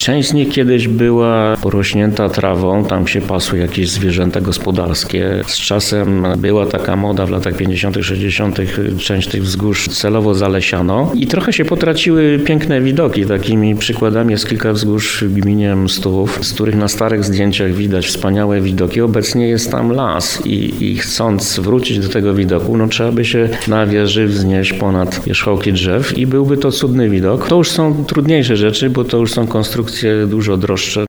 Część z nich kiedyś była porośnięta trawą, tam się pasły jakieś zwierzęta gospodarskie. Z czasem była taka moda w latach 50., 60. część tych wzgórz celowo zalesiano i trochę się potraciły piękne widoki. Takimi przykładami jest kilka wzgórz w gminie Mstów, z których na starych zdjęciach widać wspaniałe widoki. Obecnie jest tam las i chcąc wrócić do tego widoku, trzeba by się na wieży wznieść ponad wierzchołki drzew i byłby to cudny widok. To już są trudniejsze rzeczy, bo to już są konstrukcje dużo droższe.